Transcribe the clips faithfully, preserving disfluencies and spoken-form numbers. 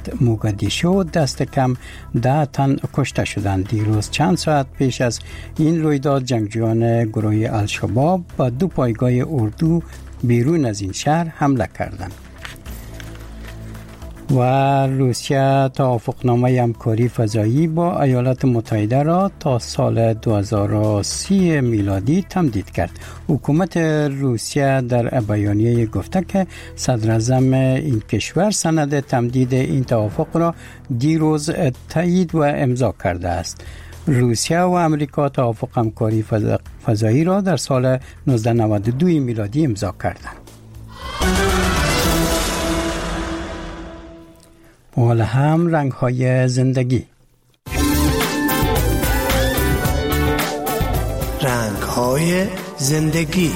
موگادیشو دست کم ده تن کشته شدند. دیروز چند ساعت پیش از این رویداد جنگجویان گروه الشباب با دو پایگاه اردو بیرون از این شهر حمله کردند. و روسیه توافقنامه همکاری فضایی با ایالات متحده را تا سال دو هزار و سی میلادی تمدید کرد. حکومت روسیه در بیانیه گفته که صدر اعظم این کشور سند تمدید این توافق را دیروز تایید و امضا کرده است. روسیه و امریکا توافق همکاری فضایی را در سال نوزده نود و دو میلادی امضا کردند. حال هم رنگ های زندگی. رنگ های زندگی.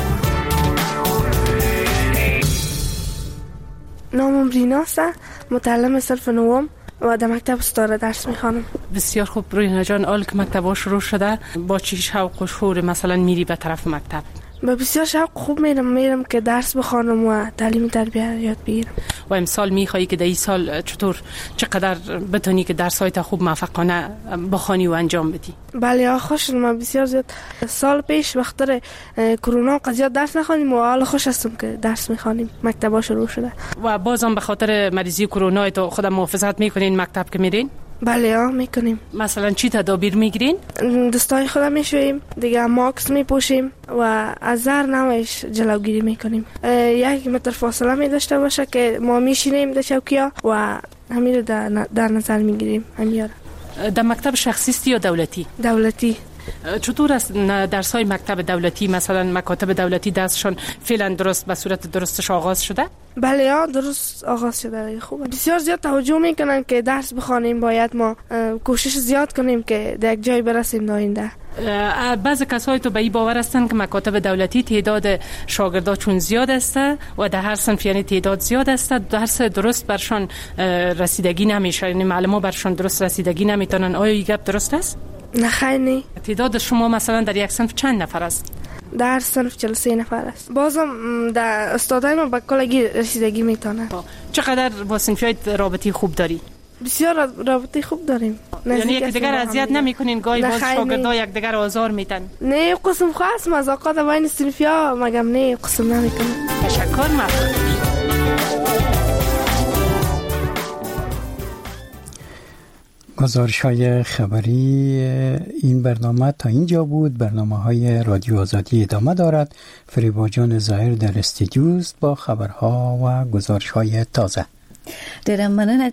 نامم ریناست، متعلم صرف نوم و در مکتب ستاره درس میخوانم. بسیار خوب رینا جان، حال که مکتب شروع شده با چی شوق و شور مثلا میری به طرف مکتب؟ با بسیار شوق خوب میرم میرم که درس بخوانم و تعلیم تربیت یاد بگیرم. و امسال میخوایی که در این سال چطور چقدر بتونی که درسایت خوب موفقانه بخوانی و انجام بدی؟ بله خوش، من بسیار زیاد سال پیش وقت کرونا قضیه درس نخوانیم و حال خوش هستم که درس میخوانیم. مکتب شروع شده و بازم به خاطر مریضی کرونا تو خودم محافظت میکنین مکتب که میرین؟ بله ها میکنیم. مثلا چی تدابیر میگیرین؟ دستای خودم میشویم دیگه، ماکس میپوشیم و از زهر نوش جلوگیری میکنیم. یک متر فاصله می داشته باشه که ما میشینیم در چوکیا و همین رو در نظر میگیریم. همین در مکتب شخصی است یا دولتی؟ دولتی. چطور است درس‌های مکتب دولتی، مثلا مکاتب دولتی دستشون فعلا درست به صورت درستش آغاز شده؟ بله ها درست آغاز شده. خوبه. بسیار زیاد توجه میکنن که درس بخوانیم، باید ما کوشش زیاد کنیم که در یک جای برسیم در آینده. بعضی کسایی تو به این باور هستند که مکاتب دولتی تعداد شاگردا چون زیاد است و در هر صنف یعنی تعداد زیاد است، درس درست برشان رسیدگی نمیشه، یعنی معلومات برشان درست رسیدگی نمیتونن. آیا این گپ درست است؟ نه خیر نی. تعداد شما مثلا در یک صنف چند نفر است؟ در صنف چهل و سه نفر است. بازم در استادای ما به کلگی رسیدگی میتونن. چقدر با صنفیات رابطی خوب داری؟ بسیار رابطه خوب داریم. یعنی یک دیگر اذیت نمیکنین؟ گاهی باز شاگردا یک دیگر آزار میتن؟ نه قسم خاص مذاقات بین صنفیا مگم نه قسم نمیکنن. تشکر ممنون. گزارش‌های خبری این برنامه تا اینجا بود. برنامه‌های رادیو آزادی ادامه دارد. فریبا جان ظاهر در استودیو است با خبرها و گزارش‌های تازه. ډیره مننه